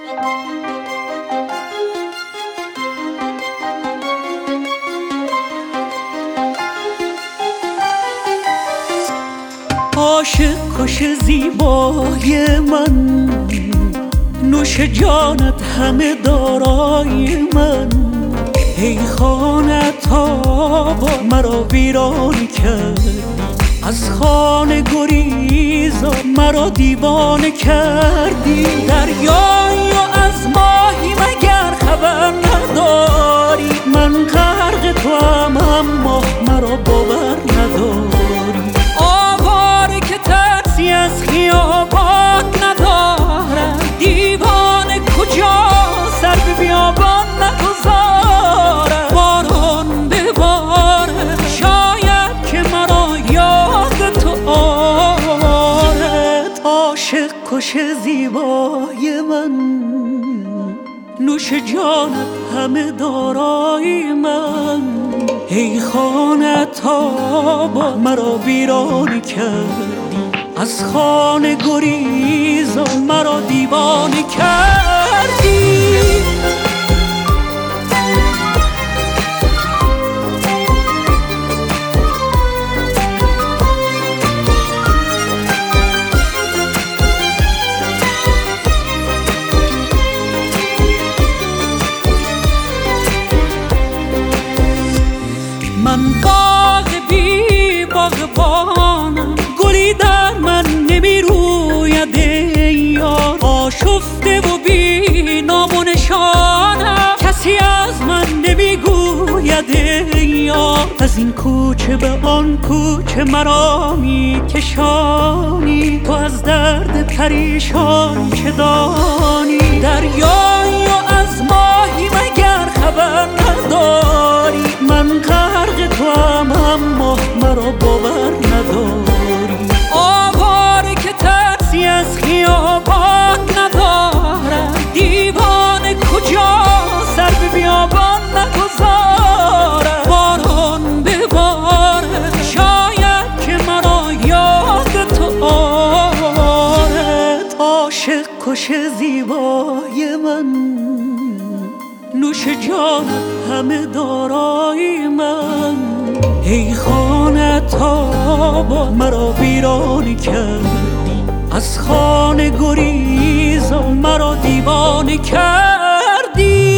عاشق کش زیبای من، نوش جانت همه دارای من. ای خانه تابا مرا ویران کردی، از خانه گریزا مرا دیوانه کردی. دریایی و از ماهی مگر خبر نداری؟ من غرق توام اما مرا باور نداری. آواره که ترسی از خیابان ندارد، دیوانه کجا سر به بیابان نگذارد. باران بباره شاید که مرا یاد تو آرد. عاشق کش زیبای من، نوش جانت همه دارای من. ای خانه تابا مرا ویران کردی، از خانه گریزا مرا دیوانه کردی. من باغ بی باغبانم، گلی در من نمی روید ای یار. آشفته و بی نام و نشانم، کسی از من نمی گوید ای یار. از این کوچه به آن کوچه مرا می کشانی، تو از درد پریشان چه دانی؟ دریایی و از ماهی مگر خبر نداری؟ من غرق توام اما مرا باور نداری. آواره که ترسی از خیابان ندارد، دیوانه کجا سر به بیابان نگذارد. باران بباره شاید که مرا یاد تو آرد. عاشق کش زیبای من، نوش جانت همه دارای من. ای خانه تابا مرا ویران کردی، از خانه گریزا مرا دیوانه کردی.